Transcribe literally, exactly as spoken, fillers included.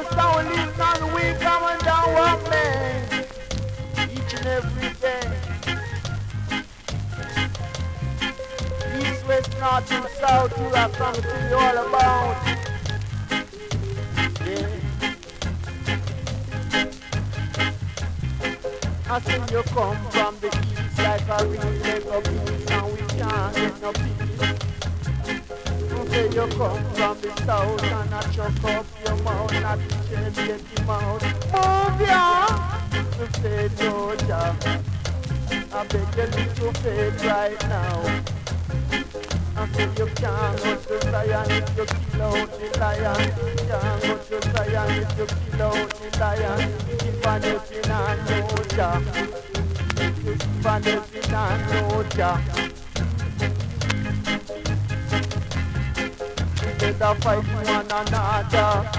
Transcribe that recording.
sound leave none weak, coming down one man. Each and every day. East, west, north, and south, you are coming to you all about. Yeah. I see you come from the east like a real leg of peace, and we can't get no peace. You say you come from the south and I chuck up your mouth, not to change your mouth. Move ya! To say no, ja. I beg you little faith right now. I say you can't go to Zion if you kill out the lion. You can't go to Zion if you kill out the lion. If I nothing I know ja. If I nothing I know ja. Instead of fighting one another.